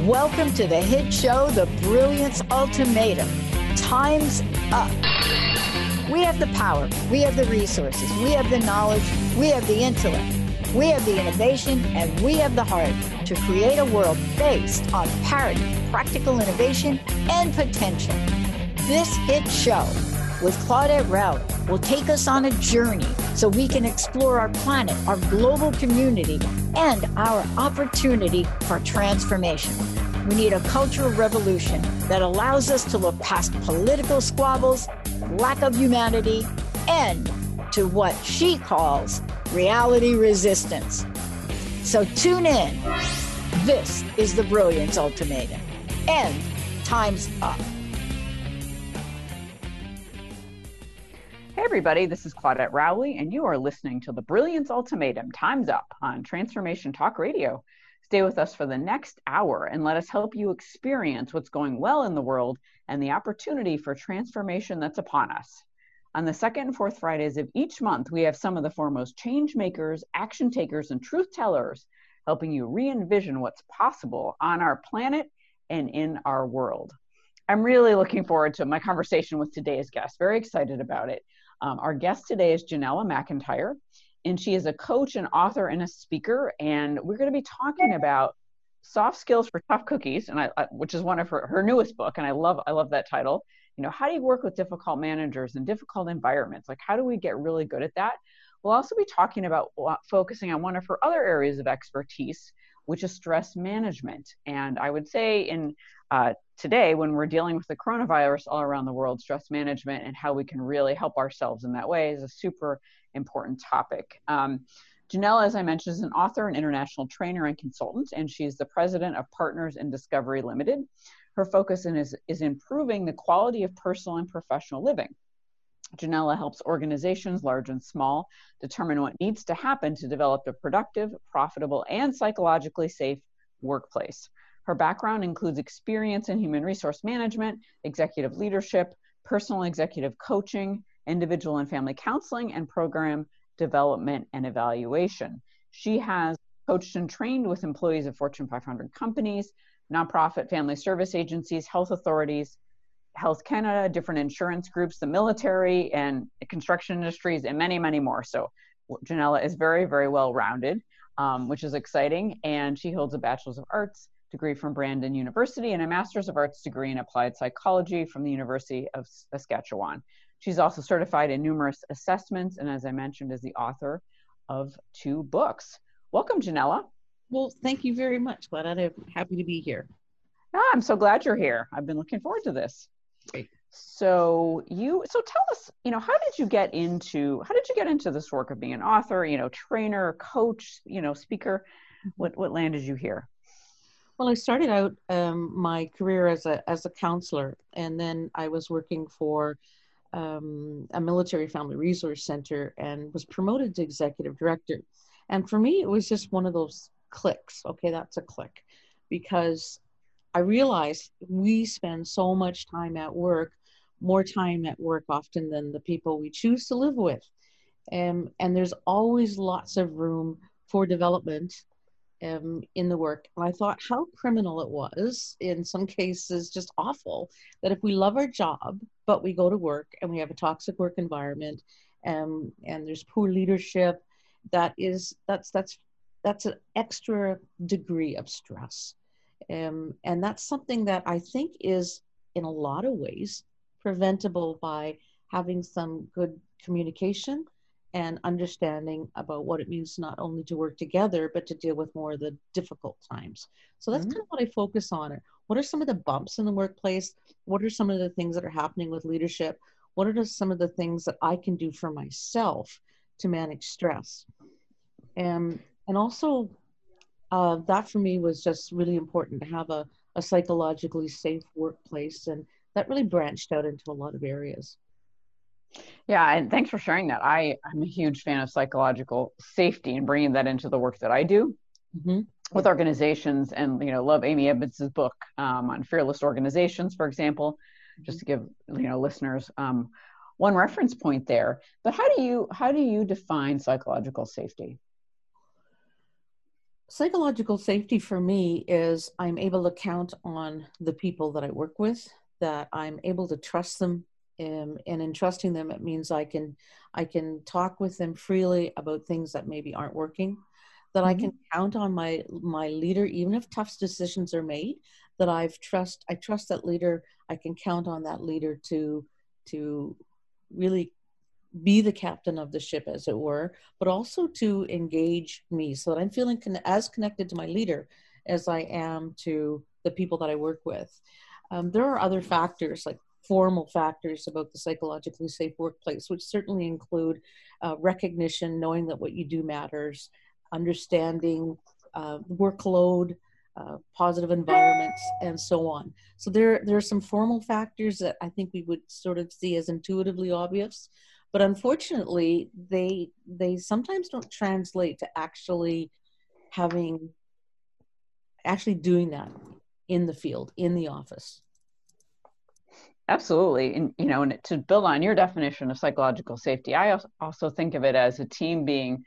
Welcome to the hit show, The Brilliance Ultimatum. Time's up. We have the power, we have the resources, we have the knowledge, we have the intellect, we have the innovation, and we have the heart to create a world based on parity, practical innovation, and potential. This hit show with Claudette Rowley will take us on a journey so we can explore our planet, our global community, and our opportunity for transformation. We need a cultural revolution that allows us to look past political squabbles, lack of humanity, and to what she calls reality resistance. So tune in. This is the Brilliance Ultimatum, and time's up. Hey everybody, this is Claudette Rowley, and you are listening to the Brilliance Ultimatum, Time's Up on Transformation Talk Radio. Stay with us for the next hour and let us help you experience what's going well in the world and the opportunity for transformation that's upon us. On the second and fourth Fridays of each month, we have some of the foremost change makers, action takers, and truth tellers helping you re-envision what's possible on our planet and in our world. I'm really looking forward to my conversation with today's guest. Very excited about it. Our guest today is Janella McIntyre, and she is a coach, an author, and a speaker. And we're going to be talking about soft skills for tough cookies, and which is one of her newest book. And I love that title. You know, how do you work with difficult managers in difficult environments? Like, how do we get really good at that? We'll also be talking about focusing on one of her other areas of expertise, which is stress management. And I would say today, when we're dealing with the coronavirus all around the world, stress management and how we can really help ourselves in that way is a super important topic. Janella, as I mentioned, is an author, an international trainer, and consultant, and she's the president of Partners in Discovery Limited. Her focus is improving the quality of personal and professional living. Janella helps organizations, large and small, determine what needs to happen to develop a productive, profitable, and psychologically safe workplace. Her background includes experience in human resource management, executive leadership, personal executive coaching, individual and family counseling, and program development and evaluation. She has coached and trained with employees of Fortune 500 companies, nonprofit family service agencies, health authorities, Health Canada, different insurance groups, the military, and construction industries, and many, many more. So Janella is very, very well-rounded, which is exciting. And she holds a Bachelor's of Arts degree from Brandon University and a Master's of Arts degree in Applied Psychology from the University of Saskatchewan. She's also certified in numerous assessments, and as I mentioned, is the author of 2 books. Welcome, Janella. Well, thank you very much, Claudette. I'm happy to be here. I'm so glad you're here. I've been looking forward to this. Great. So tell us, how did you get into this work of being an author, trainer, coach, speaker? What landed you here? Well, I started out my career as a counselor, and then I was working for a military family resource center and was promoted to executive director. And for me, it was just one of those clicks. Okay, that's a click, because I realized we spend so much time at work, more time at work often than the people we choose to live with. And there's always lots of room for development in the work. And I thought how criminal it was, in some cases just awful, that if we love our job, but we go to work and we have a toxic work environment, and there's poor leadership, that's an extra degree of stress. And that's something that I think is, in a lot of ways, preventable by having some good communication and understanding about what it means not only to work together, but to deal with more of the difficult times. So that's kind of what I focus on. What are some of the bumps in the workplace? What are some of the things that are happening with leadership? What are some of the things that I can do for myself to manage stress? And also, that for me was just really important, to have a psychologically safe workplace. And that really branched out into a lot of areas. Yeah, and thanks for sharing that. I'm a huge fan of psychological safety and bringing that into the work that I do with organizations, and love Amy Edmonds' book on fearless organizations, for example, just to give listeners one reference point there. But how do you define psychological safety? Psychological safety for me is I'm able to count on the people that I work with, that I'm able to trust them. And in trusting them, it means I can talk with them freely about things that maybe aren't working, that I can count on my leader, even if tough decisions are made, that I trust that leader. I can count on that leader to really be the captain of the ship, as it were, but also to engage me so that I'm feeling as connected to my leader as I am to the people that I work with. There are other factors, like formal factors about the psychologically safe workplace, which certainly include recognition, knowing that what you do matters, understanding workload, positive environments, and so on. So there are some formal factors that I think we would sort of see as intuitively obvious, but unfortunately, they sometimes don't translate to actually doing that in the field, in the office. Absolutely. And, and to build on your definition of psychological safety, I also think of it as a team being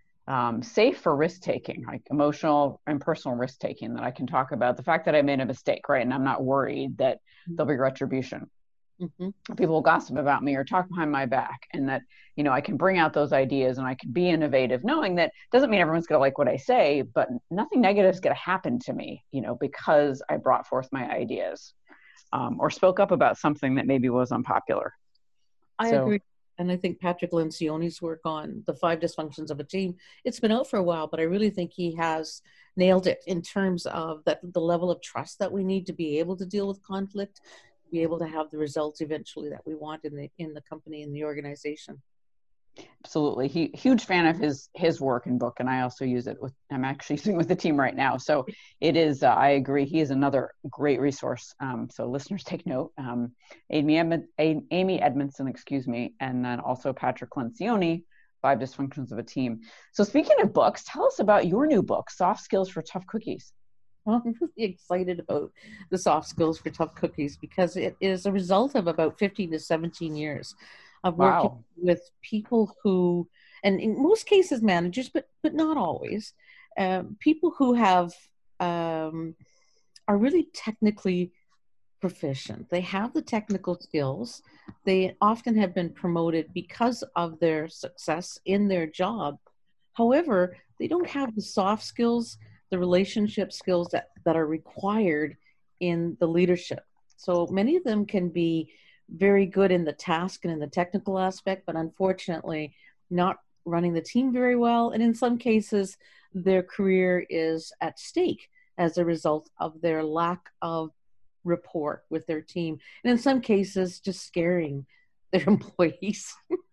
safe for risk taking, like emotional and personal risk taking, that I can talk about the fact that I made a mistake, right? And I'm not worried that there'll be retribution. People will gossip about me or talk behind my back, and that, I can bring out those ideas and I can be innovative, knowing that doesn't mean everyone's going to like what I say, but nothing negative is going to happen to me, because I brought forth my ideas or spoke up about something that maybe was unpopular. I agree. And I think Patrick Lencioni's work on the 5 dysfunctions of a team, it's been out for a while, but I really think he has nailed it in terms of the level of trust that we need to be able to deal with conflict, be able to have the results eventually that we want in the company and the organization. Absolutely. Huge fan of his work and book, and I also use it I'm actually using it with the team right now. So it is, I agree, he is another great resource. So listeners take note. Amy Edmondson, and then also Patrick Lencioni, 5 Dysfunctions of a Team. So speaking of books, tell us about your new book, Soft Skills for Tough Cookies. Well, I'm really excited about the Soft Skills for Tough Cookies because it is a result of about 15 to 17 years of working with people who, and in most cases managers, but not always, people who have are really technically proficient. They have the technical skills. They often have been promoted because of their success in their job. However, they don't have the soft skills, the relationship skills that are required in the leadership. So many of them can be very good in the task and in the technical aspect, but unfortunately not running the team very well. And in some cases, their career is at stake as a result of their lack of rapport with their team. And in some cases, just scaring their employees.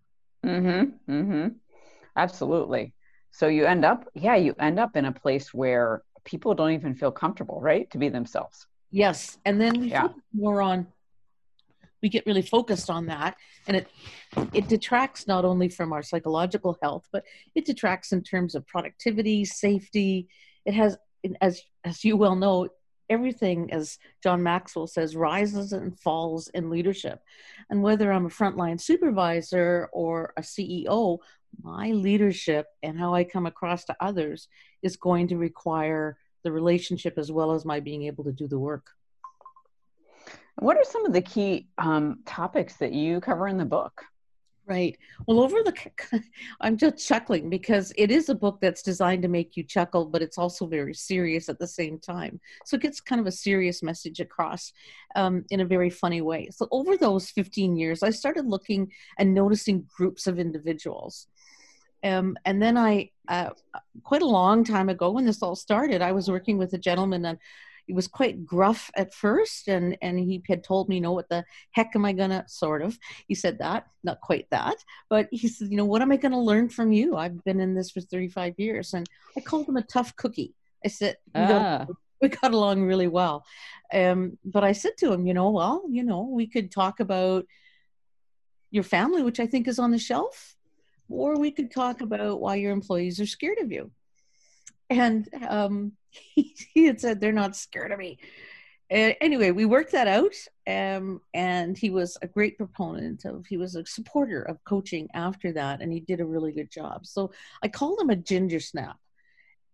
Absolutely. So you end up in a place where people don't even feel comfortable, right? To be themselves. Yes. And then we get really focused on that, and it detracts not only from our psychological health, but it detracts in terms of productivity, safety. It has, as you well know, everything, as John Maxwell says, rises and falls in leadership. And whether I'm a frontline supervisor or a CEO, my leadership and how I come across to others is going to require the relationship as well as my being able to do the work. What are some of the key topics that you cover in the book? Right. Well, I'm just chuckling because it is a book that's designed to make you chuckle, but it's also very serious at the same time. So it gets kind of a serious message across in a very funny way. So over those 15 years, I started looking and noticing groups of individuals. And then quite a long time ago when this all started, I was working with a gentleman, and he was quite gruff at first, and he had told me, what the heck am I gonna, sort of, he said that, not quite that, but he said, what am I gonna learn from you? I've been in this for 35 years. And I called him a tough cookie. I said, we got along really well. But I said to him, we could talk about your family, which I think is on the shelf, or we could talk about why your employees are scared of you. And he had said, they're not scared of me. Anyway, we worked that out, and he was a great proponent he was a supporter of coaching after that, and he did a really good job. So I called him a ginger snap.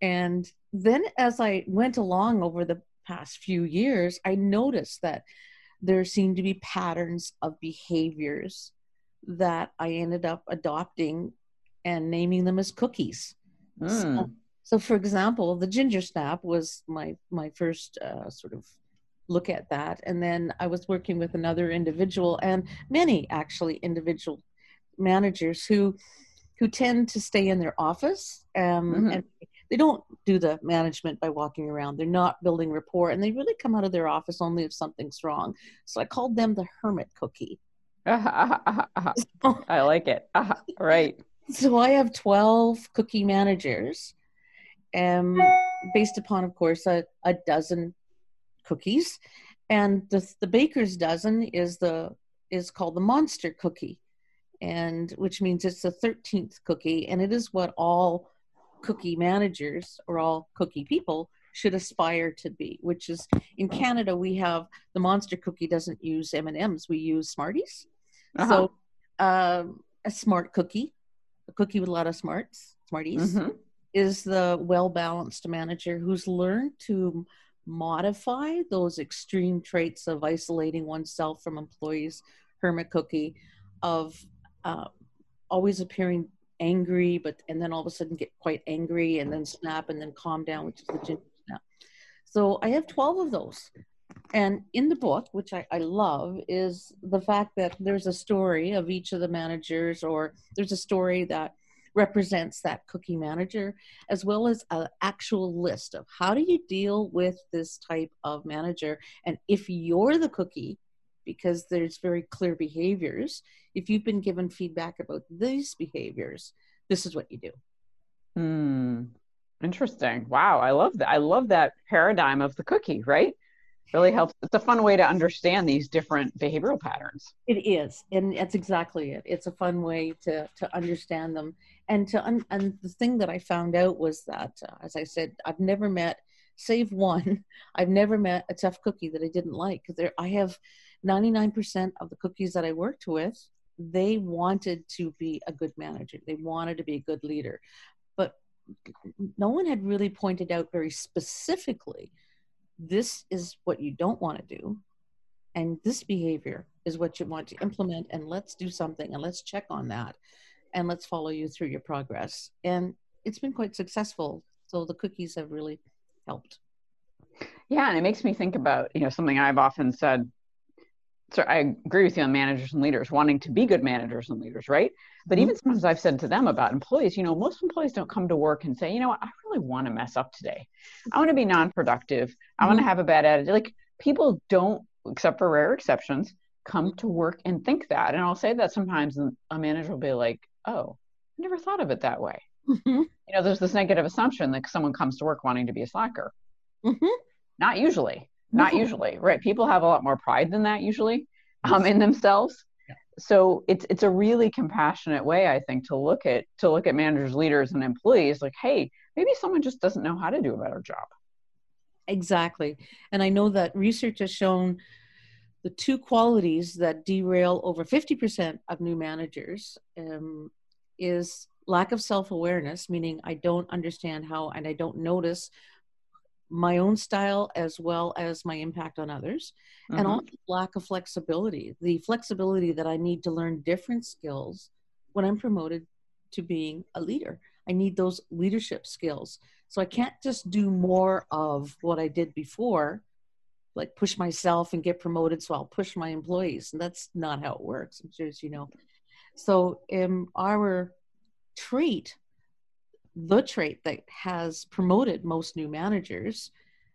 And then as I went along over the past few years, I noticed that there seemed to be patterns of behaviors that I ended up adopting and naming them as cookies. So for example, the ginger snap was my first sort of look at that. And then I was working with another individual, and many actually individual managers who tend to stay in their office, and they don't do the management by walking around. They're not building rapport, and they really come out of their office only if something's wrong. So I called them the hermit cookie. I like it. Right. So I have 12 cookie managers, based upon, of course, a dozen cookies. And the baker's dozen is called the monster cookie, and which means it's the 13th cookie, and it is what all cookie managers or all cookie people should aspire to be, which is, in Canada, we have the monster cookie doesn't use M&Ms, we use Smarties. So a smart cookie, a cookie with a lot of Smarties, is the well-balanced manager who's learned to modify those extreme traits of isolating oneself from employees, hermit cookie, of always appearing angry, and then all of a sudden get quite angry and then snap and then calm down, which is the ginger snap. So I have 12 of those. And in the book, which I love, is the fact that there's a story of each of the managers, or there's a story that represents that cookie manager, as well as an actual list of how do you deal with this type of manager. And if you're the cookie, because there's very clear behaviors, if you've been given feedback about these behaviors, this is what you do. Interesting. Wow. I love that. I love that paradigm of the cookie, right? Really helps. It's a fun way to understand these different behavioral patterns. It is. And that's exactly it. It's a fun way to understand them. And and the thing that I found out was that, as I said, I've never met, save one, I've never met a tough cookie that I didn't like. I have 99% of the cookies that I worked with, they wanted to be a good manager. They wanted to be a good leader. But no one had really pointed out very specifically, this is what you don't want to do, and this behavior is what you want to implement, and let's do something, and let's check on that, and let's follow you through your progress. And it's been quite successful. So the cookies have really helped. Yeah, and it makes me think about, something I've often said. So I agree with you on managers and leaders wanting to be good managers and leaders, right? But even sometimes I've said to them about employees, most employees don't come to work and say, I really want to mess up today. I want to be non-productive. I want to have a bad attitude. Like, people don't, except for rare exceptions, come to work and think that. And I'll say that sometimes, and a manager will be like, oh, I never thought of it that way. There's this negative assumption that someone comes to work wanting to be a slacker. Not usually. Not usually, right? People have a lot more pride than that usually in themselves. Yeah. So it's a really compassionate way, I think, to look at managers, leaders, and employees. Like, hey, maybe someone just doesn't know how to do a better job. Exactly. And I know that research has shown the two qualities that derail over 50% of new managers is lack of self-awareness, meaning I don't understand how, and I don't notice my own style as well as my impact on others, and also lack of flexibility, the flexibility that I need to learn different skills when I'm promoted to being a leader. I need those leadership skills. So I can't just do more of what I did before, like push myself and get promoted, so I'll push my employees. And that's not how it works, I'm sure as you know. So our trait, the trait that has promoted most new managers,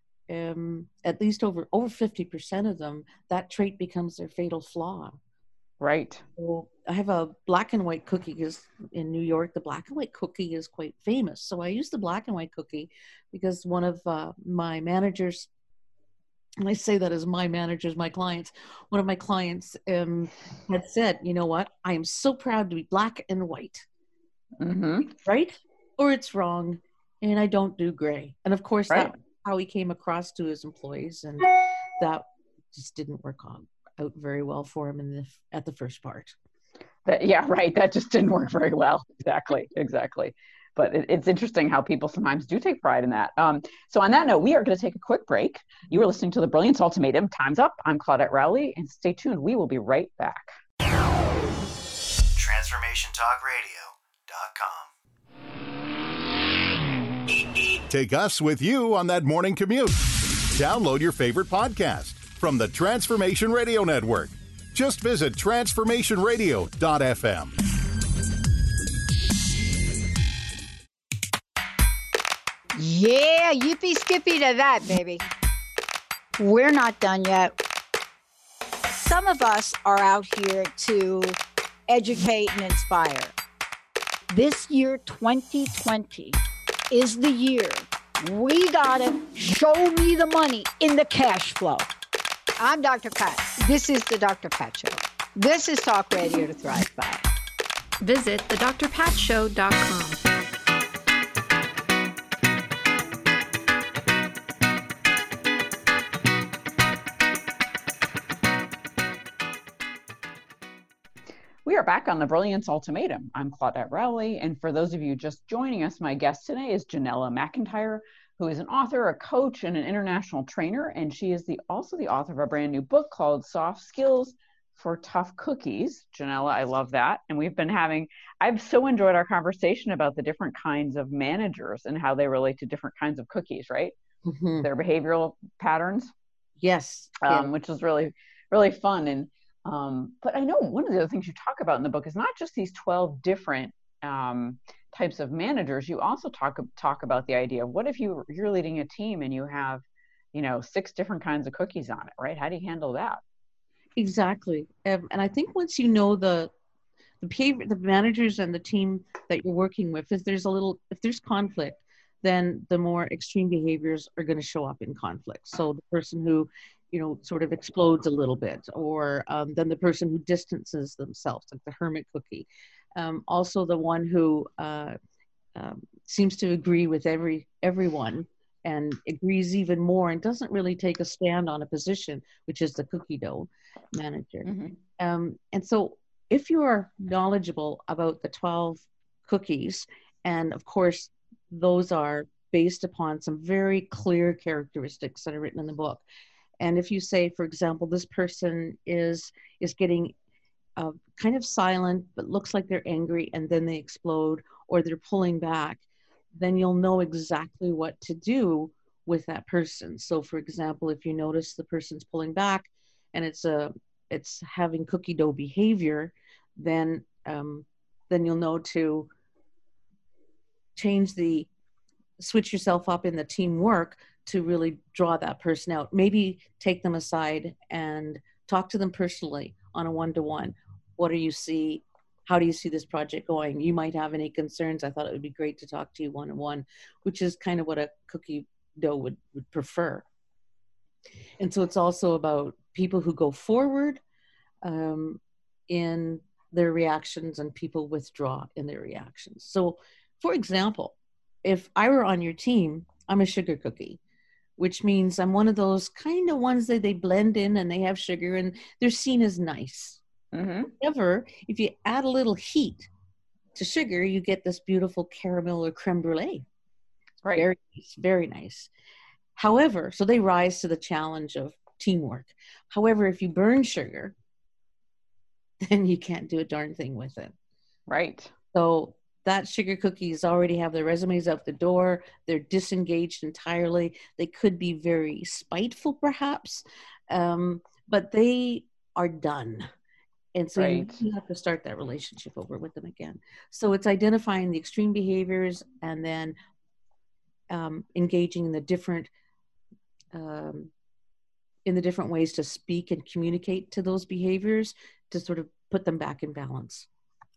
at least over 50% of them, that trait becomes their fatal flaw. Right. So I have a black and white cookie, because in New York, the black and white cookie is quite famous. So I use the black and white cookie because one of my managers, and I say that as my managers, my clients, one of my clients had said, you know what, I am so proud to be black and white. Right? Or it's wrong, and I don't do gray. And of course, that's how he came across to his employees, and that just didn't work out very well for him at the first part. That just didn't work very well. Exactly. but it's interesting how people sometimes do take pride in that. So on that note, we are going to take a quick break. You are listening to the Brilliance Ultimatum. Time's up. I'm Claudette Rowley, and stay tuned. We will be right back. TransformationTalkRadio.com. Take us with you on that morning commute. Download your favorite podcast from the Transformation Radio Network. Just visit transformationradio.fm. Yeah, yippee skippy to that, baby. We're not done yet. Some of us are out here to educate and inspire. This year, 2020, is the year we gotta show me the money in the cash flow. I'm Dr. Pat. This is the Dr. Pat Show. This is Talk Radio to Thrive By. Visit thedrpatshow.com. We are back on the Brilliance Ultimatum. I'm Claudette Rowley, and for those of you just joining us, my guest today is Janella McIntyre, who is an author, a coach, and an international trainer, and she is also the author of a brand new book called Soft Skills for Tough Cookies. Janella, I love that. And I've so enjoyed our conversation about the different kinds of managers and how they relate to different kinds of cookies, right? Mm-hmm. Their behavioral patterns. Yes. Which is really, really fun. And but I know one of the other things you talk about in the book is not just these 12 different types of managers. You also talk about the idea of what if you're leading a team and you have, 6 different kinds of cookies on it, right? How do you handle that? Exactly. And I think once you know the behavior, the managers and the team that you're working with, if there's conflict, then the more extreme behaviors are going to show up in conflict. So the person who sort of explodes a little bit, or then the person who distances themselves, like the hermit cookie. Also the one who seems to agree with everyone and agrees even more and doesn't really take a stand on a position, which is the cookie dough manager. Mm-hmm. And so if you are knowledgeable about the 12 cookies, and of course, those are based upon some very clear characteristics that are written in the book. And if you say, for example, this person is getting kind of silent, but looks like they're angry, and then they explode, or they're pulling back, then you'll know exactly what to do with that person. So, for example, if you notice the person's pulling back, and it's having cookie dough behavior, then you'll know to switch yourself up in the teamwork to really draw that person out. Maybe take them aside and talk to them personally on a one-to-one. What do you see? How do you see this project going? You might have any concerns. I thought it would be great to talk to you one-on-one, which is kind of what a cookie dough would prefer. And so it's also about people who go forward in their reactions and people withdraw in their reactions. So, for example, if I were on your team, I'm a sugar cookie, which means I'm one of those kind of ones that they blend in and they have sugar and they're seen as nice. Mm-hmm. However, if you add a little heat to sugar, you get this beautiful caramel or creme brulee. Right. Very nice, very nice. However, so they rise to the challenge of teamwork. However, if you burn sugar, then you can't do a darn thing with it. Right. So that sugar cookies already have their resumes out the door. They're disengaged entirely. They could be very spiteful, perhaps, but they are done. And so right. You have to start that relationship over with them again. So it's identifying the extreme behaviors and then engaging in the different ways to speak and communicate to those behaviors to sort of put them back in balance.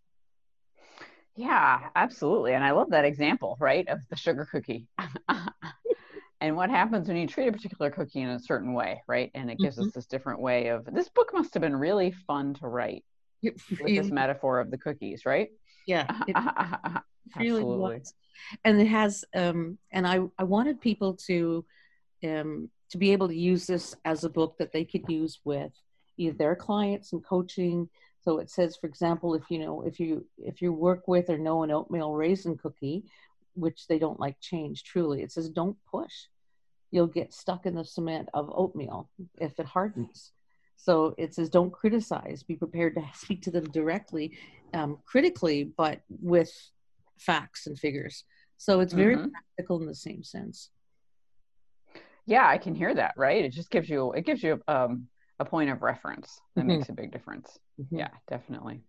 Yeah, absolutely. And I love that example, right, of the sugar cookie. And what happens when you treat a particular cookie in a certain way, right? And it gives us this different way of, this book must have been really fun to write with this metaphor of the cookies, right? Yeah, it really was. And it has, and I wanted people to be able to use this as a book that they could use with either their clients and coaching. So it says, for example, if you work with or know an oatmeal raisin cookie, which they don't like change, truly. It says, don't push. You'll get stuck in the cement of oatmeal if it hardens. So it says, don't criticize. Be prepared to speak to them directly, critically, but with facts and figures. So it's very practical in the same sense. Yeah, I can hear that, right? It just gives you a point of reference that makes a big difference. Yeah, definitely.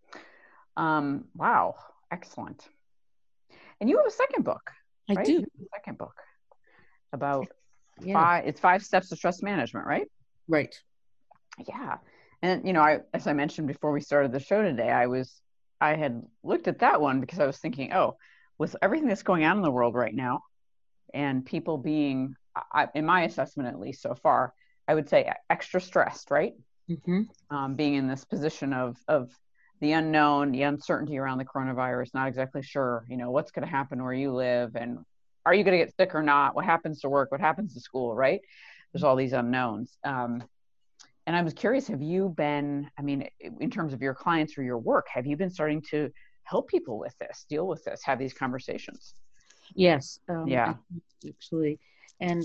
Wow, excellent. And you have a second book, right? I do. A second book about five steps to stress management, right? Right. Yeah. And, you know, as I mentioned before we started the show today, I had looked at that one because I was thinking, with everything that's going on in the world right now and people being, in my assessment, at least so far, I would say extra stressed, right? Being in this position of the unknown, the uncertainty around the coronavirus, not exactly sure, you know, what's going to happen where you live, and are you going to get sick or not? What happens to work? What happens to school, right? There's all these unknowns. And I was curious, have you been, I mean, in terms of your clients or your work, have you been starting to help people with this, deal with this, have these conversations? Yes. Actually. And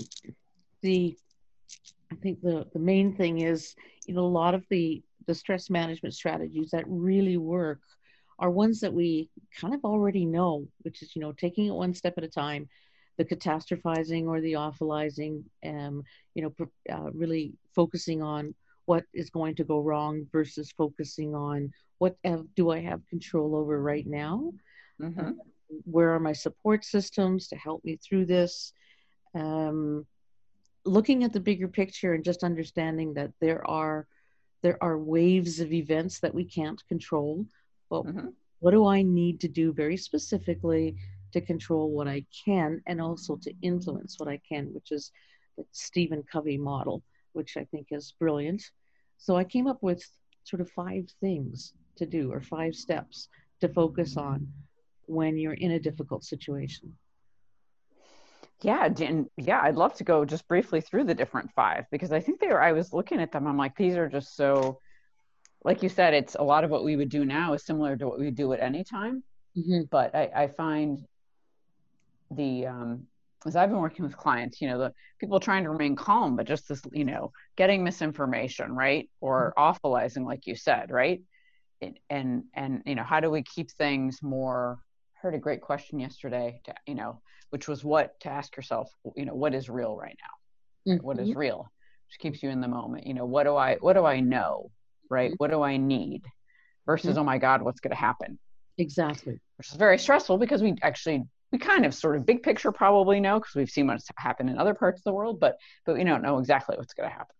I think the main thing is, you know, a lot of the stress management strategies that really work are ones that we kind of already know, which is, you know, taking it one step at a time, the catastrophizing or the awfulizing, really focusing on what is going to go wrong versus focusing on what do I have control over right now? Where are my support systems to help me through this? Looking at the bigger picture and just understanding that there are waves of events that we can't control, but what do I need to do very specifically to control what I can and also to influence what I can, which is the Stephen Covey model, which I think is brilliant. So I came up with sort of 5 things to do, or 5 steps to focus on when you're in a difficult situation. Yeah, I'd love to go just briefly through the different 5, because I think I was looking at them, I'm like, these are just so, like you said, it's a lot of what we would do now is similar to what we do at any time. But I find as I've been working with clients, you know, the people trying to remain calm, but just this, you know, getting misinformation, right? Or awfulizing, like you said, right? And you know, how do we keep things more, I heard a great question yesterday, you know, which was to ask yourself, you know, what is real right now? What is real? Which keeps you in the moment. You know, what do I know, right? What do I need versus, oh my God, what's going to happen? Exactly. Which is very stressful because we kind of sort of big picture probably know, because we've seen what's happened in other parts of the world, but we don't know exactly what's going to happen.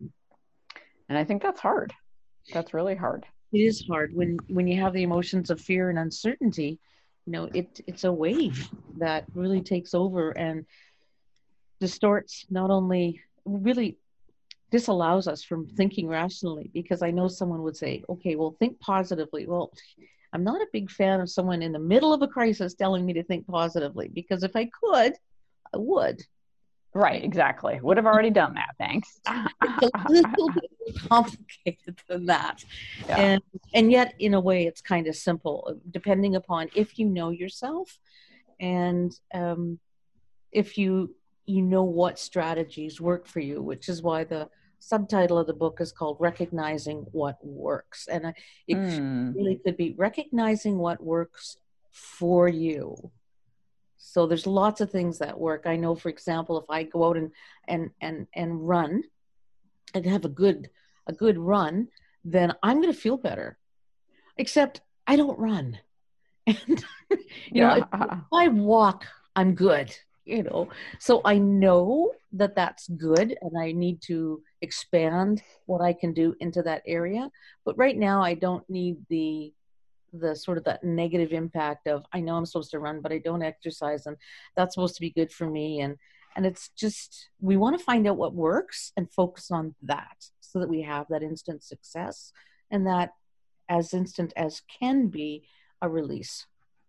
And I think that's hard. That's really hard. It is hard when you have the emotions of fear and uncertainty. You know, it's a wave that really takes over and distorts, not only really disallows us from thinking rationally, because I know someone would say, okay, well, think positively. Well, I'm not a big fan of someone in the middle of a crisis telling me to think positively, because if I could, I would. Right, exactly. Would have already done that, thanks. It's a little bit more complicated than that. Yeah. And yet, in a way, it's kind of simple, depending upon if you know yourself and if you know what strategies work for you, which is why the subtitle of the book is called Recognizing What Works. And it really could be recognizing what works for you. So there's lots of things that work. I know, for example, if I go out and run and have a good run, then I'm going to feel better. Except I don't run. And you know, if I walk, I'm good. You know, so I know that that's good, and I need to expand what I can do into that area. But right now, I don't need the sort of that negative impact of, I know I'm supposed to run, but I don't exercise, and that's supposed to be good for me. And it's just, we want to find out what works and focus on that so that we have that instant success, and that as instant as can be a release.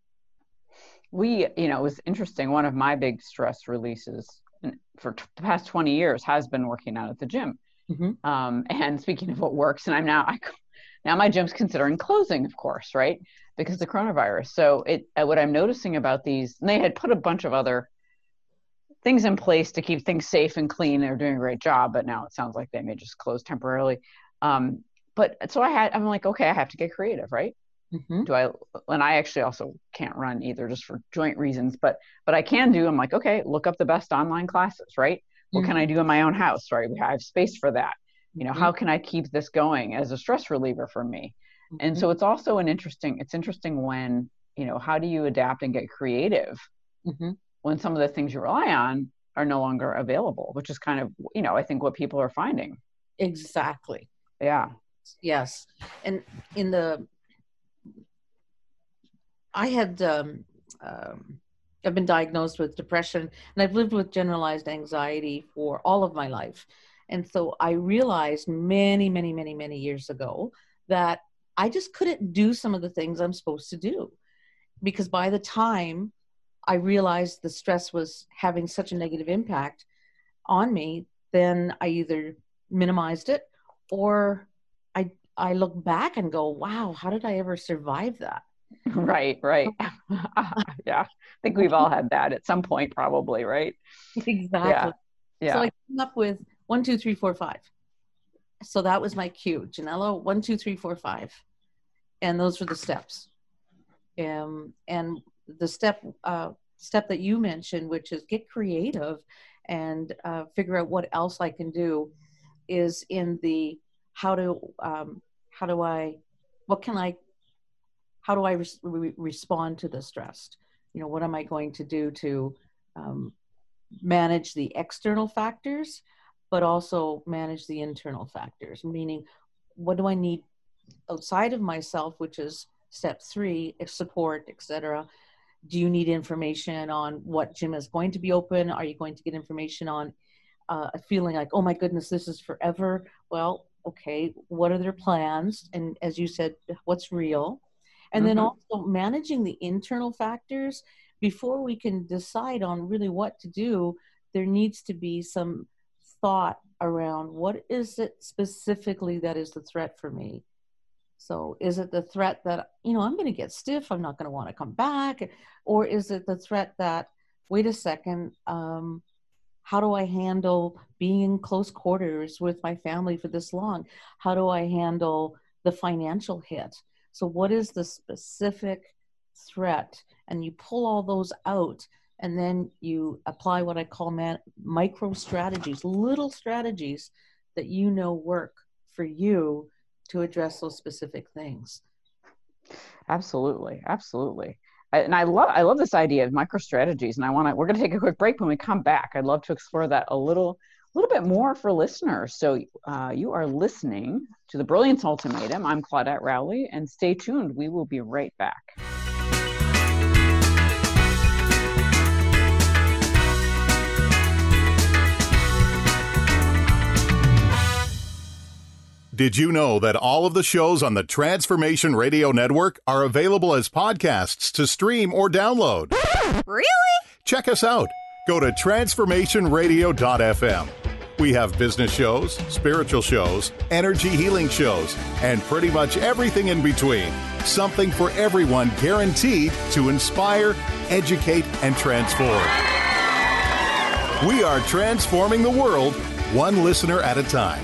It was interesting. One of my big stress releases for the past 20 years has been working out at the gym. And speaking of what works, and Now my gym's considering closing, of course, right? Because of the coronavirus. So what I'm noticing about these, and they had put a bunch of other things in place to keep things safe and clean. They're doing a great job, but now it sounds like they may just close temporarily. But so I'm like, okay, I have to get creative, right? And I actually also can't run either, just for joint reasons, but I can do, I'm like, okay, look up the best online classes, right? What can I do in my own house, right? I have space for that. How can I keep this going as a stress reliever for me? And so it's also it's interesting when, how do you adapt and get creative when some of the things you rely on are no longer available, which is kind of, I think what people are finding. Exactly. Yeah. Yes. And I've been diagnosed with depression, and I've lived with generalized anxiety for all of my life. And so I realized many, many, many, many years ago that I just couldn't do some of the things I'm supposed to do, because by the time I realized the stress was having such a negative impact on me, then I either minimized it, or I look back and go, wow, how did I ever survive that? Right. Yeah. I think we've all had that at some point, probably, right? Exactly. Yeah. So I came up with 1, 2, 3, 4, 5. So that was my cue. Janella, 1, 2, 3, 4, 5. And those were the steps. And the step that you mentioned, which is get creative and figure out what else I can do, is in the how do I respond to the stress? What am I going to do to manage the external factors, but also manage the internal factors? Meaning, what do I need outside of myself, which is step 3, support, etc. Do you need information on what gym is going to be open? Are you going to get information on a feeling like, oh my goodness, this is forever? Well, okay, what are their plans? And as you said, what's real? And then also managing the internal factors. Before we can decide on really what to do, there needs to be some thought around what is it specifically that is the threat for me. So is it the threat that, I'm going to get stiff, I'm not going to want to come back? Or is it the threat that, wait a second, how do I handle being in close quarters with my family for this long? How do I handle the financial hit? So what is the specific threat? And you pull all those out, and then you apply what I call micro strategies, little strategies that work for you to address those specific things. Absolutely. And I love this idea of micro strategies. And we're going to take a quick break. When we come back, I'd love to explore that a little bit more for listeners. So you are listening to The Brilliance Ultimatum. I'm Claudette Rowley, and stay tuned. We will be right back. Did you know that all of the shows on the Transformation Radio Network are available as podcasts to stream or download? Really? Check us out. Go to transformationradio.fm. We have business shows, spiritual shows, energy healing shows, and pretty much everything in between. Something for everyone, guaranteed to inspire, educate, and transform. We are transforming the world, one listener at a time.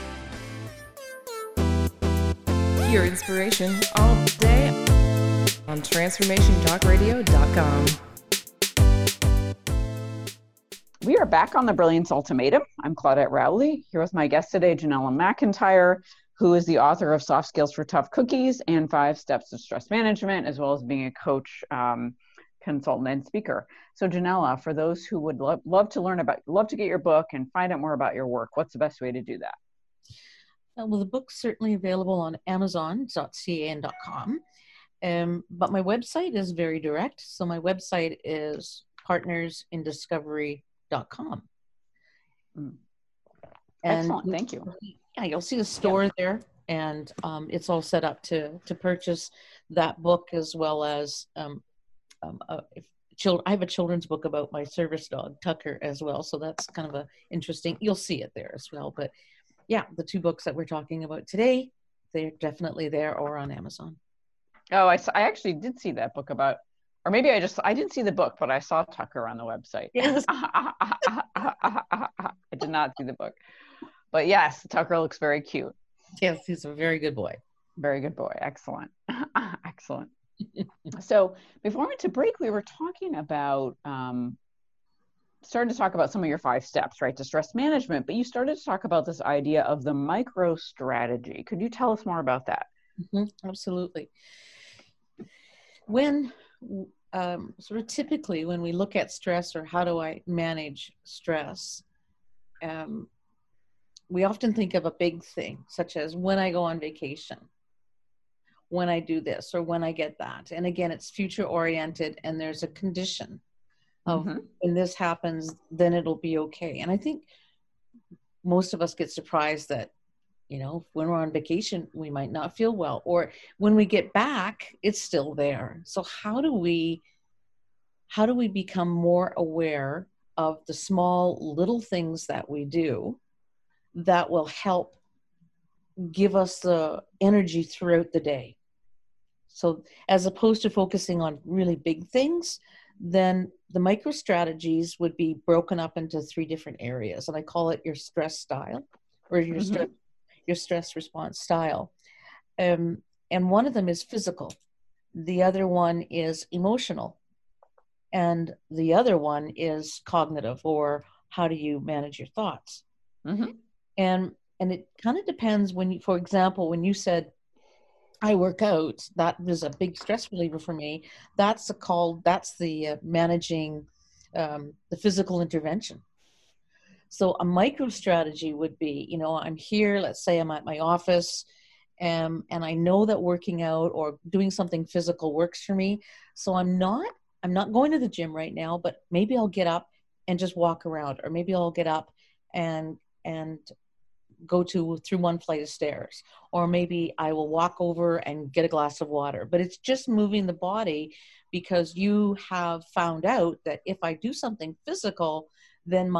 Your inspiration all day on transformationtalkradio.com. We are back on The Brilliance Ultimatum. I'm Claudette Rowley, here with my guest today, Janella McIntyre, who is the author of Soft Skills for Tough Cookies and 5 Steps to Stress Management, as well as being a coach, consultant, and speaker. So Janella, for those who would love to get your book and find out more about your work, what's the best way to do that? Well, the book's certainly available on Amazon.ca and .com. But my website is very direct. So my website is partnersindiscovery.com. Excellent. Thank you. Yeah, you'll see the store there, and it's all set up to purchase that book, as well as I have a children's book about my service dog, Tucker, as well. So that's kind of interesting. You'll see it there as well. But yeah, the 2 books that we're talking about today, they're definitely there or on Amazon. Oh, I actually did see that book about, or maybe I didn't see the book, but I saw Tucker on the website. Yes. I did not see the book, but yes, Tucker looks very cute. Yes, he's a very good boy. Very good boy. Excellent. Excellent. So before we went to break, we were talking about, started to talk about some of your 5 steps, right, to stress management, but you started to talk about this idea of the micro strategy. Could you tell us more about that? Absolutely. When sort of typically when we look at stress or how do I manage stress, we often think of a big thing, such as when I go on vacation, when I do this, or when I get that. And again, it's future oriented, and there's a condition of when this happens, then it'll be okay. And I think most of us get surprised that, when we're on vacation, we might not feel well, or when we get back, it's still there. So how do we become more aware of the small little things that we do that will help give us the energy throughout the day? So as opposed to focusing on really big things, then the micro strategies would be broken up into 3 different areas. And I call it your stress style, or your stress response style. And one of them is physical. The other one is emotional. And the other one is cognitive, or how do you manage your thoughts? And it kind of depends for example, when you said, I work out, that was a big stress reliever for me. That's the managing the physical intervention. So a micro strategy would be, I'm here, let's say I'm at my office, and I know that working out or doing something physical works for me. So I'm not going to the gym right now, but maybe I'll get up and just walk around, or maybe I'll get up and go through 1 flight of stairs, or maybe I will walk over and get a glass of water. But it's just moving the body, because you have found out that if I do something physical, then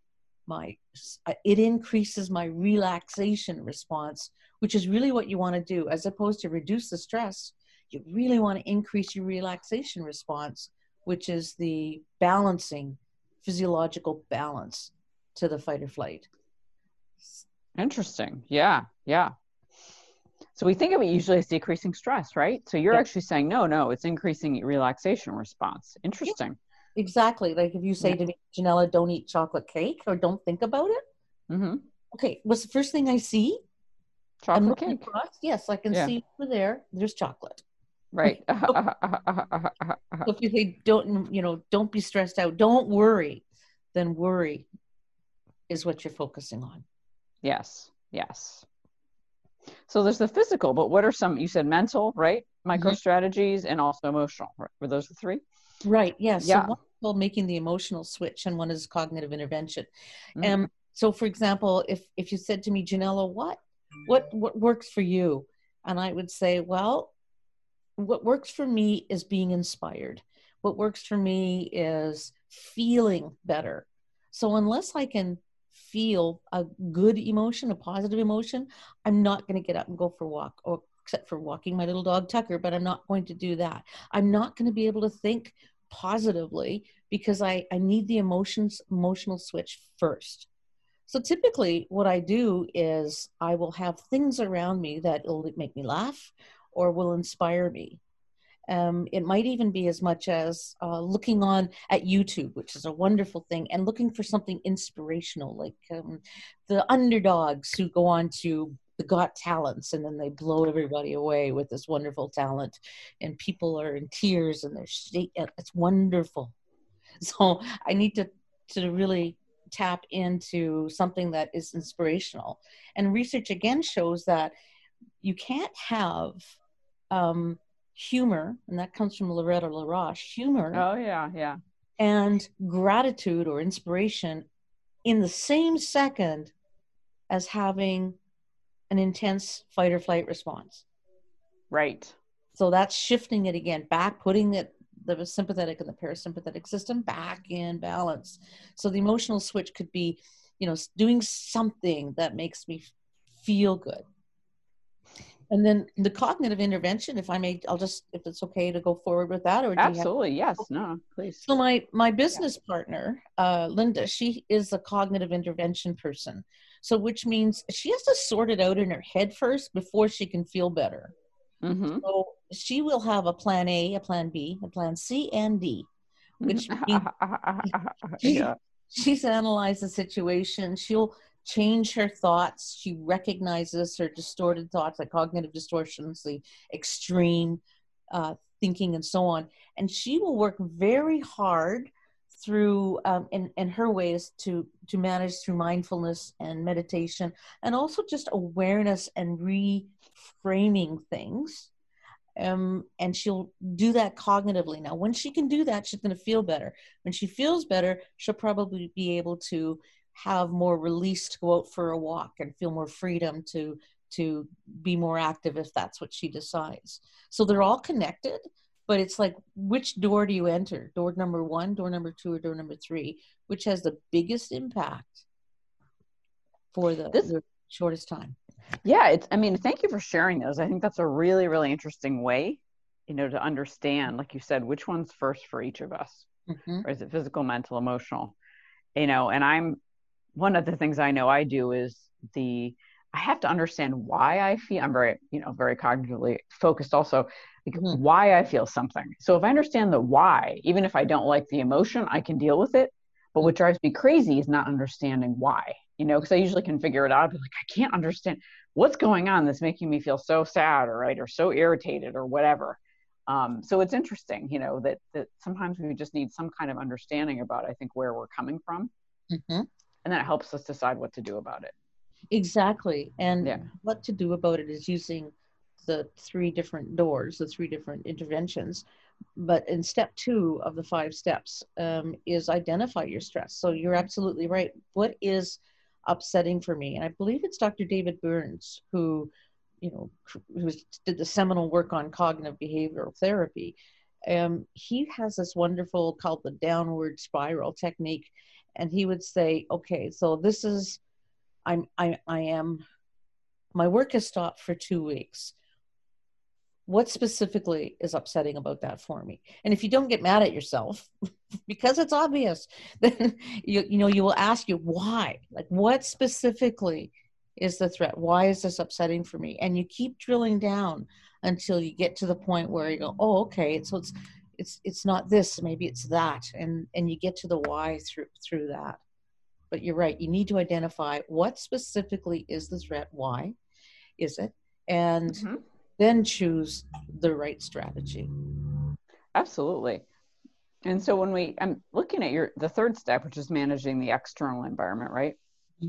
it increases my relaxation response, which is really what you want to do. As opposed to reduce the stress, you really want to increase your relaxation response, which is the balancing, physiological balance to the fight or flight. Interesting. Yeah. So we think of it usually as decreasing stress, right? So you're actually saying, no, it's increasing relaxation response. Interesting. Yeah, exactly. Like if you say to me, Janella, don't eat chocolate cake, or don't think about it. Okay, what's the first thing I see? Chocolate cake. Across, yes, I can see over there. There's chocolate. Right. So if you say, don't be stressed out, don't worry, then worry is what you're focusing on. Yes. So there's the physical, but what are some, you said mental, right? Micro strategies, and also emotional. Were those the 3? Right. Yes. Yeah. So one is called making the emotional switch, and one is cognitive intervention. So for example, if you said to me, Janella, what works for you? And I would say, well, what works for me is being inspired. What works for me is feeling better. So unless I can feel a good emotion, a positive emotion, I'm not going to get up and go for a walk, or except for walking my little dog Tucker, but I'm not going to do that. I'm not going to be able to think positively, because I need the emotional switch first. So typically what I do is I will have things around me that will make me laugh or will inspire me. It might even be as much as looking on at YouTube, which is a wonderful thing, and looking for something inspirational, like the underdogs who go on to the Got Talents, and then they blow everybody away with this wonderful talent, and people are in tears, and it's wonderful. So I need to really tap into something that is inspirational. And research again shows that you can't have humor, and that comes from Loretta LaRoche, humor. Oh, yeah. And gratitude or inspiration in the same second as having an intense fight or flight response. Right. So that's shifting it again, back, putting the sympathetic and the parasympathetic system back in balance. So the emotional switch could be, doing something that makes me feel good. And then the cognitive intervention, if I may, if it's okay to go forward with that, or do you have? Absolutely. Yes. No, please. So my business partner, Linda, she is a cognitive intervention person. So which means she has to sort it out in her head first before she can feel better. Mm-hmm. So she will have a plan A, a plan B, a plan C, and D, which means Yeah. she's analyzed the situation. She'll change her thoughts. She recognizes her distorted thoughts, like cognitive distortions, the extreme thinking, and so on. And she will work very hard through in her ways to manage through mindfulness and meditation, and also just awareness and reframing things. And she'll do that cognitively. Now, when she can do that, she's going to feel better. When she feels better, she'll probably be able to have more release to go out for a walk and feel more freedom to be more active if that's what she decides. So they're all connected, but it's like, which door do you enter? Door number 1, door number 2, or door number 3, which has the biggest impact for the shortest time? Yeah, thank you for sharing those. I think that's a really, really interesting way, to understand, like you said, which one's first for each of us. Mm-hmm. Or is it physical, mental, emotional? And one of the things I know I do is I have to understand why I feel. I'm very, very cognitively focused also, like why I feel something. So if I understand the why, even if I don't like the emotion, I can deal with it. But what drives me crazy is not understanding why, because I usually can figure it out. I'll be like, I can't understand what's going on that's making me feel so sad or so irritated or whatever. So it's interesting, that sometimes we just need some kind of understanding about, I think, where we're coming from. Mm-hmm. And then it helps us decide what to do about it. Exactly. And what to do about it is using the 3 different doors, the 3 different interventions. But in step 2 of the 5 steps is identify your stress. So you're absolutely right. What is upsetting for me? And I believe it's Dr. David Burns who did the seminal work on cognitive behavioral therapy. He has this wonderful called the downward spiral technique. And he would say, okay, so this is, my work has stopped for 2 weeks. What specifically is upsetting about that for me? And if you don't get mad at yourself, because it's obvious, then you will ask you why, like what specifically is the threat? Why is this upsetting for me? And you keep drilling down until you get to the point where you go, oh, okay, so it's not this, maybe it's that, and you get to the why through that. But you're right, you need to identify what specifically is the threat, why is it, and then choose the right strategy. Absolutely. And so I'm looking at the 3rd step, which is managing the external environment, right? Mm-hmm.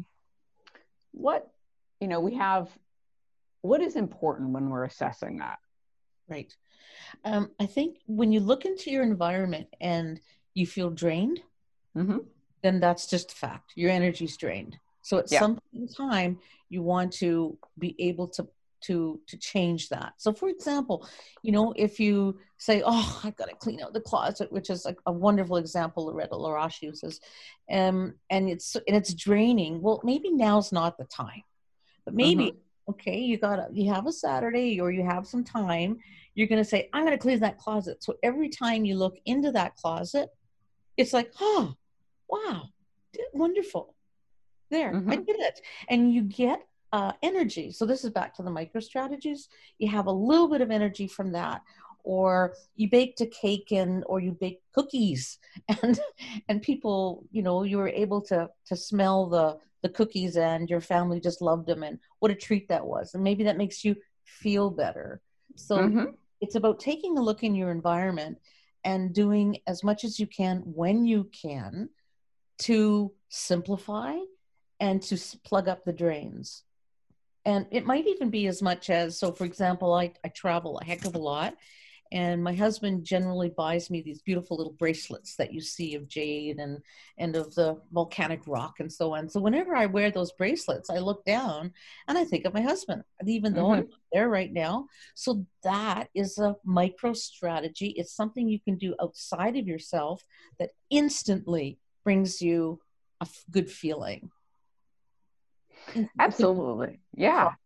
What is important when we're assessing that? Right. I think when you look into your environment and you feel drained, then that's just a fact. Your energy's drained. So at some point in time, you want to be able to change that. So for example, if you say, oh, I've got to clean out the closet, which is like a wonderful example Loretta Larache uses, and it's draining. Well, maybe now's not the time, but maybe, okay, you have a Saturday or you have some time, you're going to say, I'm going to clean that closet. So every time you look into that closet, it's like, oh, wow, wonderful. There, I did it. And you get energy. So this is back to the micro strategies. You have a little bit of energy from that, or you baked a cake or you baked cookies, and people, you were able to smell the cookies, and your family just loved them, and what a treat that was. And maybe that makes you feel better. So it's about taking a look in your environment and doing as much as you can when you can to simplify and to plug up the drains. And it might even be as much as, so for example, I travel a heck of a lot, and my husband generally buys me these beautiful little bracelets that you see of jade and of the volcanic rock and so on. So whenever I wear those bracelets, I look down and I think of my husband, even though I'm not there right now. So that is a micro strategy. It's something you can do outside of yourself that instantly brings you a good feeling. Absolutely. Yeah. Yeah,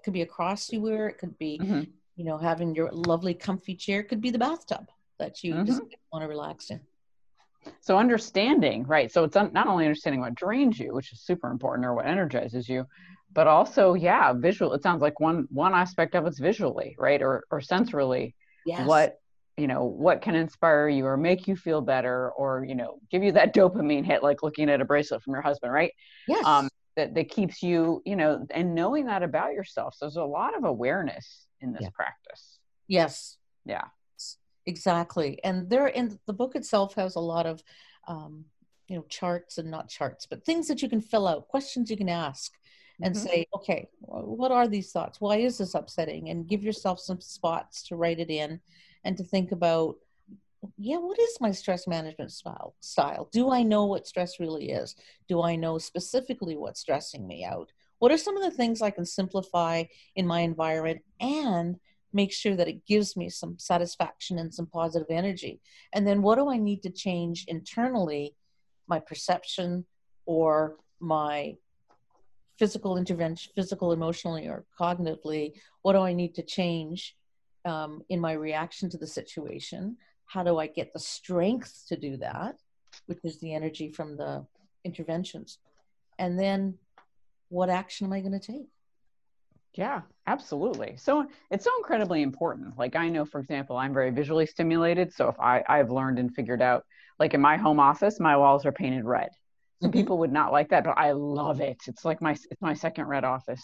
could be a cross you wear. It could be, Mm-hmm. Having your lovely comfy chair. It could be the bathtub that you just want to relax in. So understanding, right? So it's not only understanding what drains you, which is super important, or what energizes you, but also, visual. It sounds like one aspect of it's visually, right? Or sensorily, Yes. what can inspire you or make you feel better, or, give you that dopamine hit, like looking at a bracelet from your husband, right? Yes. That keeps you, and knowing that about yourself. So there's a lot of awareness in this practice. Yes. Yeah. Exactly. And the book itself has a lot of, charts, and not charts, but things that you can fill out, questions you can ask and say, okay, what are these thoughts? Why is this upsetting? And give yourself some spots to write it in and to think about, what is my stress management style? Do I know what stress really is? Do I know specifically what's stressing me out? What are some of the things I can simplify in my environment and make sure that it gives me some satisfaction and some positive energy? And then what do I need to change internally, my perception or my physical intervention, physical, emotionally, or cognitively? What do I need to change in my reaction to the situation? How do I get the strength to do that, which is the energy from the interventions? And then what action am I going to take? Yeah, absolutely. So it's so incredibly important. Like, I know, for example, I'm very visually stimulated. So if I've learned and figured out, like in my home office, my walls are painted red. Some people would not like that, but I love it. It's like it's my second red office,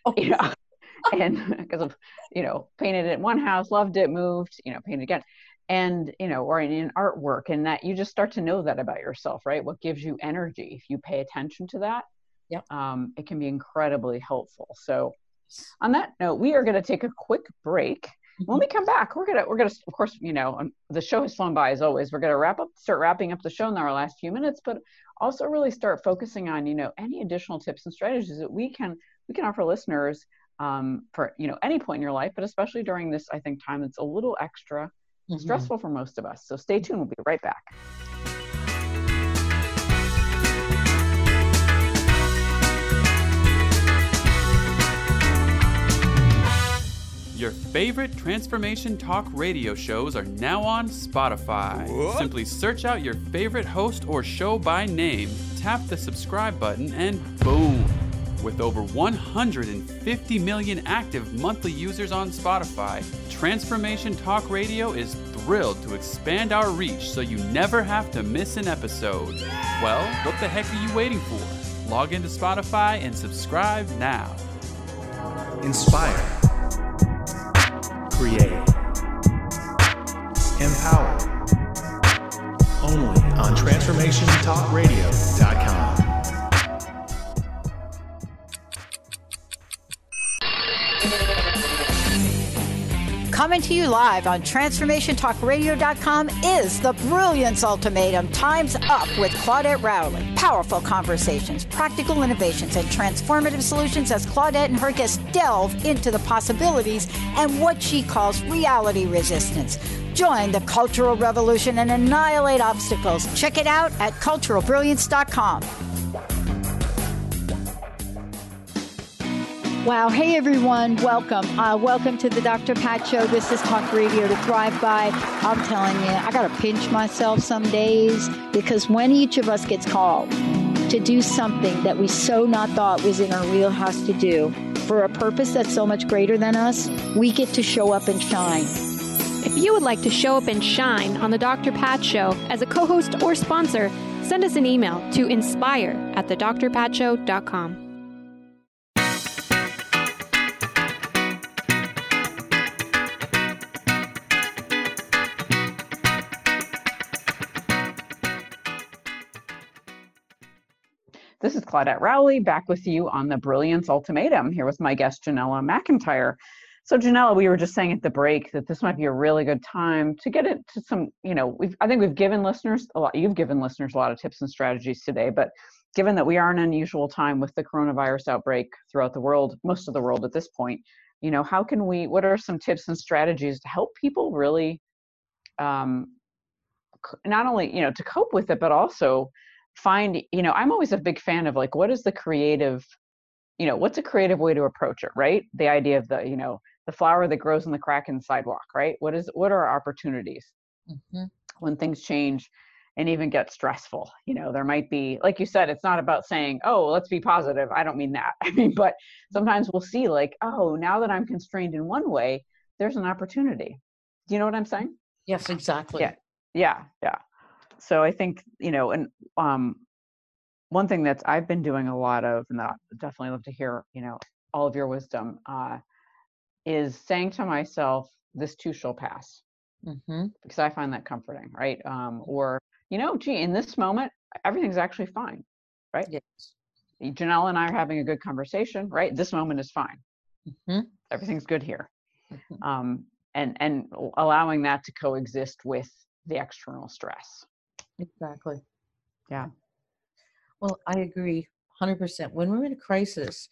and because of, painted it in one house, loved it, moved, painted again. And, or in artwork, and that you just start to know that about yourself, right? What gives you energy? If you pay attention to that, it can be incredibly helpful. So on that note, we are going to take a quick break. When we come back, we're gonna, of course, the show has flown by as always. We're gonna start wrapping up the show in our last few minutes, but also really start focusing on, any additional tips and strategies that we can offer listeners for, any point in your life, but especially during this, I think, time that's a little extra stressful for most of us. So stay tuned. We'll be right back. Your favorite Transformation Talk radio shows are now on Spotify. What? Simply search out your favorite host or show by name, tap the subscribe button, and boom! With over 150 million active monthly users on Spotify, Transformation Talk Radio is thrilled to expand our reach so you never have to miss an episode. Well, what the heck are you waiting for? Log into Spotify and subscribe now. Inspire. Create. Empower. Only on TransformationTalkRadio.com. Coming to you live on TransformationTalkRadio.com is The Brilliance Ultimatum. Time's Up with Claudette Rowley. Powerful conversations, practical innovations, and transformative solutions as Claudette and her guests delve into the possibilities and what she calls reality resistance. Join the cultural revolution and annihilate obstacles. Check it out at culturalbrilliance.com. Wow. Hey, everyone. Welcome. Welcome to the Dr. Pat Show. This is Talk Radio to Thrive By. I'm telling you, I got to pinch myself some days, because when each of us gets called to do something that we so not thought was in our wheelhouse to do for a purpose that's so much greater than us, we get to show up and shine. If you would like to show up and shine on the Dr. Pat Show as a co-host or sponsor, send us an email to inspire@thedrpatshow.com. This is Claudette Rowley back with you on the Brilliance Ultimatum, here with my guest, Janella McIntyre. So Janella, we were just saying at the break that this might be a really good time to get into some, I think we've given listeners a lot, you've given listeners a lot of tips and strategies today, but given that we are in an unusual time with the coronavirus outbreak throughout the world, most of the world at this point, what are some tips and strategies to help people really, not only, to cope with it, but also find, I'm always a big fan of, like, what is the creative what's a creative way to approach it, right? The idea of the flower that grows in the crack in the sidewalk, right? What are our opportunities when things change and even get stressful? There might be, like you said, it's not about saying, oh, let's be positive. I don't mean that. I mean, but sometimes we'll see like, oh, now that I'm constrained in one way, there's an opportunity. Do you know what I'm saying? Yes, exactly. Yeah. So I think, and one thing that I've been doing a lot of, and that I'd definitely love to hear, all of your wisdom, is saying to myself, this too shall pass. Because I find that comforting, right? Or, gee, in this moment, everything's actually fine, right? Yes. Janelle and I are having a good conversation, right? This moment is fine. Everything's good here. And allowing that to coexist with the external stress. Exactly. Yeah. Well, I agree 100%. When we're in a crisis,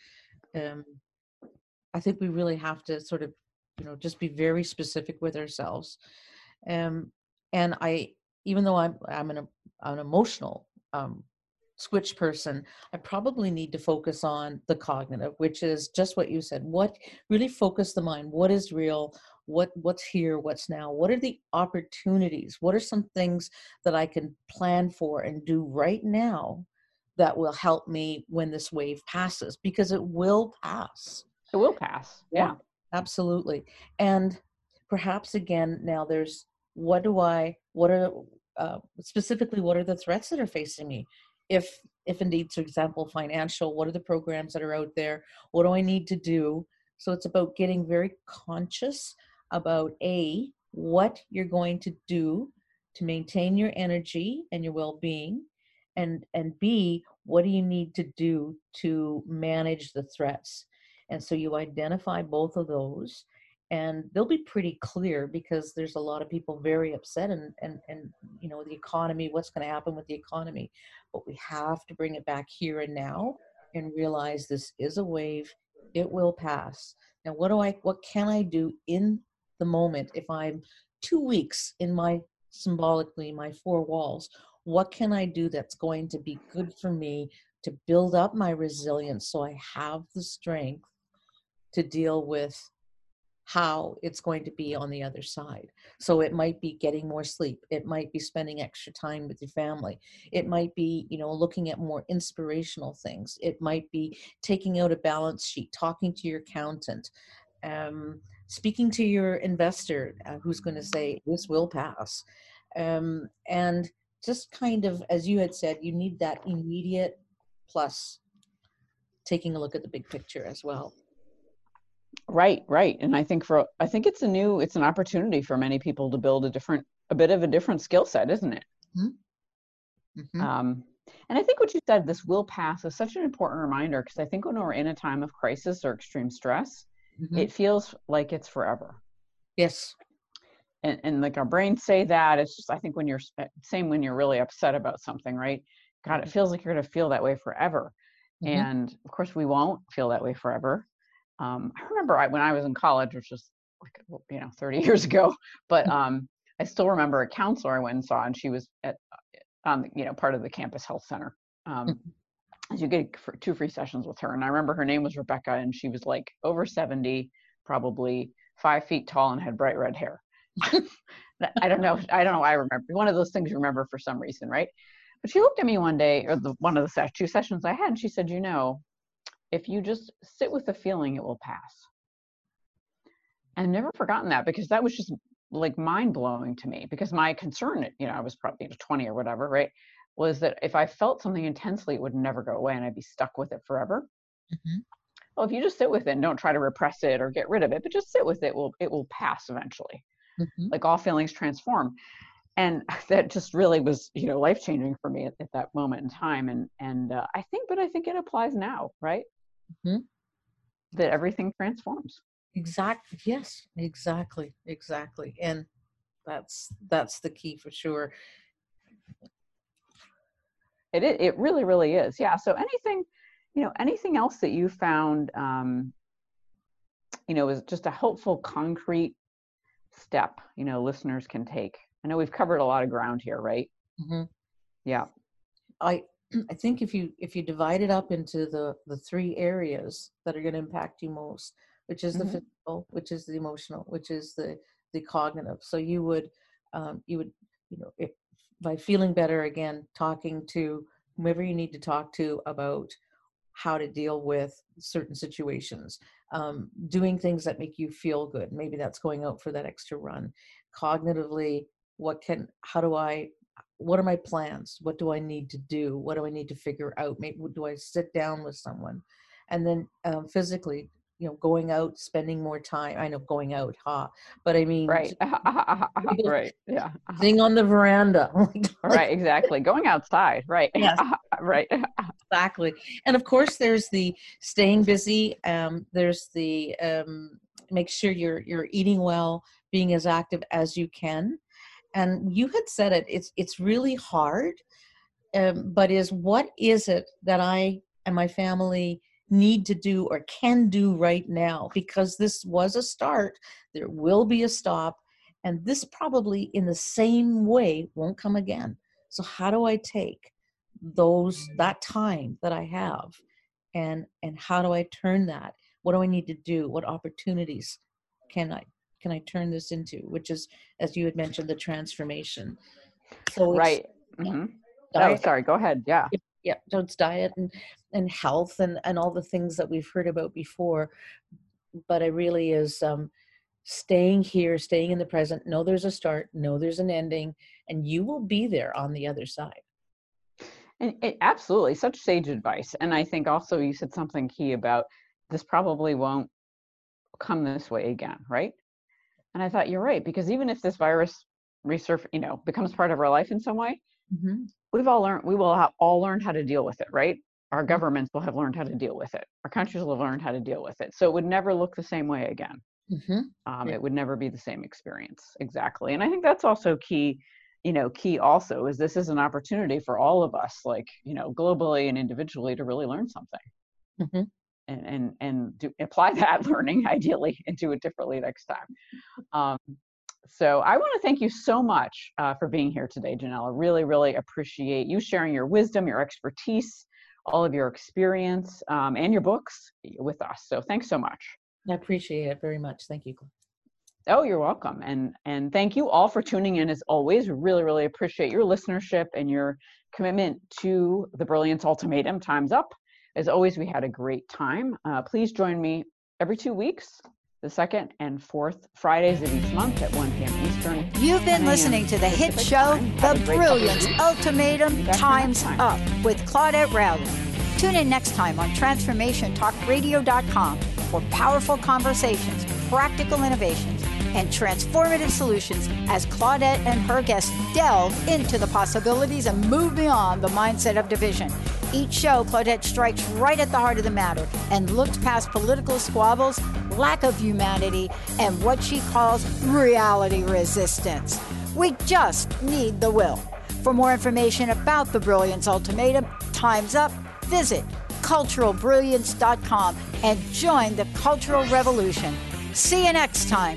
I think we really have to sort of, just be very specific with ourselves. And even though I'm an emotional switch person, I probably need to focus on the cognitive, which is just what you said. What really focus the mind? What is real? What's here? What's now? What are the opportunities? What are some things that I can plan for and do right now that will help me when this wave passes? Because it will pass. It will pass. Yeah. Absolutely. And perhaps again, now there's specifically, what are the threats that are facing me? If indeed, for example, financial, what are the programs that are out there? What do I need to do? So it's about getting very conscious about what you're going to do to maintain your energy and your well-being, and B, what do you need to do to manage the threats? And so you identify both of those, and they'll be pretty clear, because there's a lot of people very upset and the economy, what's going to happen with the economy. But we have to bring it back here and now and realize this is a wave. It will pass. Now, what can I do in the moment? If I'm 2 weeks in my four walls, what can I do that's going to be good for me to build up my resilience, so I have the strength to deal with how it's going to be on the other side? So it might be getting more sleep. It might be spending extra time with your family. It might be, looking at more inspirational things. It might be taking out a balance sheet, talking to your accountant, speaking to your investor, who's going to say, this will pass. And just kind of, as you had said, you need that immediate plus taking a look at the big picture as well. Right. And I think it's an opportunity for many people to build a bit of a different skill set, isn't it? And I think what you said, this will pass, is such an important reminder, because I think when we're in a time of crisis or extreme stress, it feels like it's forever. Yes. And like our brains say that. It's just, I think when you're really upset about something, right? God, it feels like you're going to feel that way forever. And of course we won't feel that way forever. I remember when I was in college, which was 30 years ago, but I still remember a counselor I went and saw, and she was at part of the campus health center. You get 2 free sessions with her, and I remember her name was Rebecca, and she was like over 70, probably 5 feet tall, and had bright red hair. I don't know. I remember one of those things you remember for some reason, right? But she looked at me one day, or one of the 2 sessions I had, and she said, if you just sit with the feeling, it will pass. And I've never forgotten that, because that was just like mind blowing to me, because my concern, I was probably 20 or whatever, right, was that if I felt something intensely, it would never go away and I'd be stuck with it forever. Well, if you just sit with it and don't try to repress it or get rid of it, but just sit with it, it will pass eventually. Like all feelings transform. And that just really was, life-changing for me at that moment in time. And I think it applies now, right? That everything transforms. Exactly. Yes, exactly. And that's the key for sure. It really, really is. Yeah. So anything else that you found, is just a helpful, concrete step, listeners can take? I know we've covered a lot of ground here, right? Mm-hmm. Yeah. I think if you divide it up into the three areas that are going to impact you most, which is the physical, which is the emotional, which is the cognitive. So you would if by feeling better, again, talking to whomever you need to talk to about how to deal with certain situations, doing things that make you feel good. Maybe that's going out for that extra run. Cognitively, what are my plans? What do I need to do? What do I need to figure out? Maybe do I sit down with someone? And then physically, going out, spending more time. I know going out, but I mean, right, right, yeah, sitting on the veranda, right, exactly. Going outside, right, yes, right, exactly. And of course, there's the staying busy. There's the make sure you're eating well, being as active as you can. And you had said it. It's really hard, but what is it that I and my family need to do or can do right now? Because this was a start. There will be a stop, and this probably in the same way won't come again. So how do I take that time that I have, and how do I turn that? What do I need to do? What opportunities can I turn this into? Which is, as you had mentioned, the transformation. So right. Sorry, go ahead. Yeah. Yeah, so it's diet and health and all the things that we've heard about before. But it really is staying here, staying in the present. Know there's a start, know there's an ending, and you will be there on the other side. And absolutely, such sage advice. And I think also you said something key about this probably won't come this way again, right? And I thought you're right, because even if this virus becomes part of our life in some way, we will have all learned how to deal with it, right? Our governments will have learned how to deal with it. Our countries will have learned how to deal with it. So it would never look the same way again. It would never be the same experience. Exactly. And I think that's also key also is this is an opportunity for all of us, globally and individually, to really learn something and to apply that learning ideally and do it differently next time. So I want to thank you so much for being here today, Janelle. I really, really appreciate you sharing your wisdom, your expertise, all of your experience, and your books with us. So thanks so much. I appreciate it very much. Thank you. Oh, you're welcome. And thank you all for tuning in as always. We really, really appreciate your listenership and your commitment to the Brilliance Ultimatum. Time's up. As always, we had a great time. Please join me every 2 weeks, the second and fourth Fridays of each month at 1 p.m. Eastern. You've been listening to the hit show, The Brilliance Ultimatum, Time's Up, with Claudette Rowley. Tune in next time on TransformationTalkRadio.com for powerful conversations, practical innovations, and transformative solutions as Claudette and her guests delve into the possibilities and move beyond the mindset of division. Each show, Claudette strikes right at the heart of the matter and looks past political squabbles, lack of humanity, and what she calls reality resistance. We just need the will. For more information about the Brilliance Ultimatum, Time's Up, visit culturalbrilliance.com and join the cultural revolution. See you next time.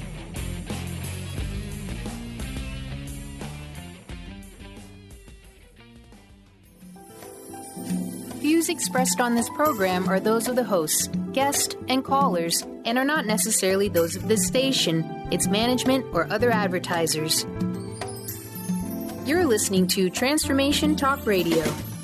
Views expressed on this program are those of the hosts, guests, and callers, and are not necessarily those of this station, its management, or other advertisers. You're listening to Transformation Talk Radio.